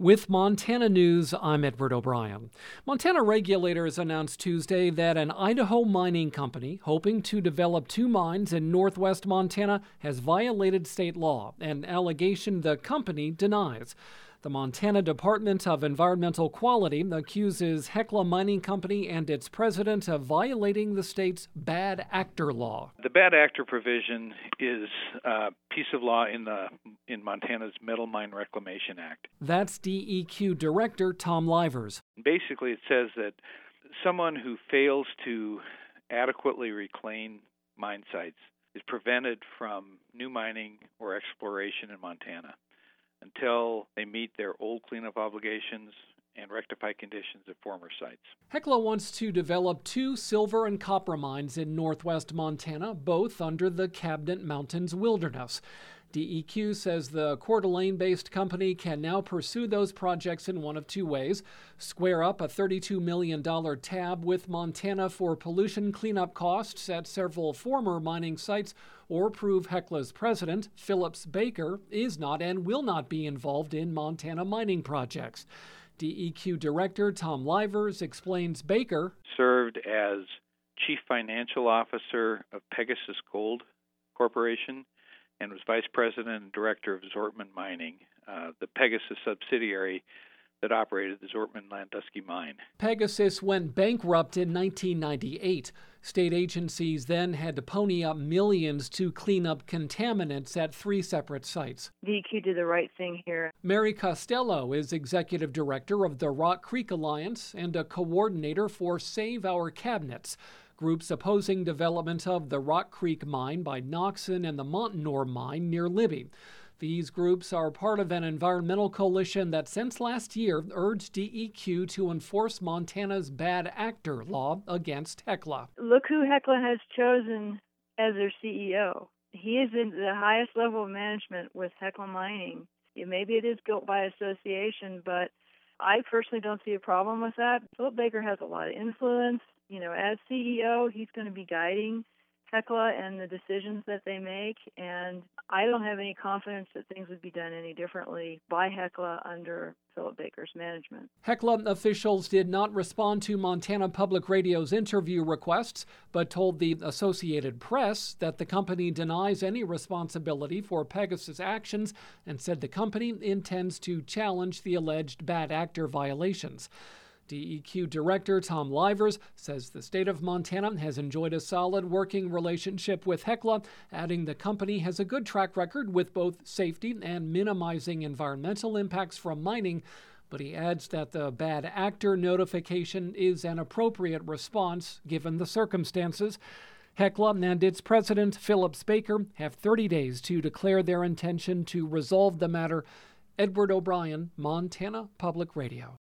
With Montana News, I'm Edward O'Brien. Montana regulators announced Tuesday that an Idaho mining company hoping to develop two mines in northwest Montana has violated state law, an allegation the company denies. The Montana Department of Environmental Quality accuses Hecla Mining Company and its president of violating the state's bad actor law. The bad actor provision is a piece of law in Montana's Metal Mine Reclamation Act. That's DEQ Director Tom Livers. Basically, it says that someone who fails to adequately reclaim mine sites is prevented from new mining or exploration in Montana until they meet their old cleanup obligations and rectify conditions at former sites. Hecla wants to develop two silver and copper mines in northwest Montana, both under the Cabinet Mountains Wilderness. DEQ says the Coeur d'Alene-based company can now pursue those projects in one of two ways: square up a $32 million tab with Montana for pollution cleanup costs at several former mining sites, or prove Hecla's president, Phillips Baker, is not and will not be involved in Montana mining projects. DEQ Director Tom Livers explains Baker served as Chief Financial Officer of Pegasus Gold Corporation and was Vice President and Director of Zortman Mining, the Pegasus subsidiary that operated the Zortman-Landusky mine. Pegasus went bankrupt in 1998. State agencies then had to pony up millions to clean up contaminants at three separate sites. DEQ did the right thing here. Mary Costello is executive director of the Rock Creek Alliance and a coordinator for Save Our Cabinets, groups opposing development of the Rock Creek mine by Noxon and the Montanore mine near Libby. These groups are part of an environmental coalition that since last year urged DEQ to enforce Montana's bad actor law against Hecla. Look who Hecla has chosen as their CEO. He is in the highest level of management with Hecla Mining. Maybe it is guilt by association, but I personally don't see a problem with that. Philip Baker has a lot of influence. As CEO, he's going to be guiding Hecla and the decisions that they make, and I don't have any confidence that things would be done any differently by Hecla under Philip Baker's management. Hecla officials did not respond to Montana Public Radio's interview requests, but told the Associated Press that the company denies any responsibility for Pegasus' actions and said the company intends to challenge the alleged bad actor violations. DEQ Director Tom Livers says the state of Montana has enjoyed a solid working relationship with Hecla, adding the company has a good track record with both safety and minimizing environmental impacts from mining, but he adds that the bad actor notification is an appropriate response given the circumstances. Hecla and its president, Phillips Baker, have 30 days to declare their intention to resolve the matter. Edward O'Brien, Montana Public Radio.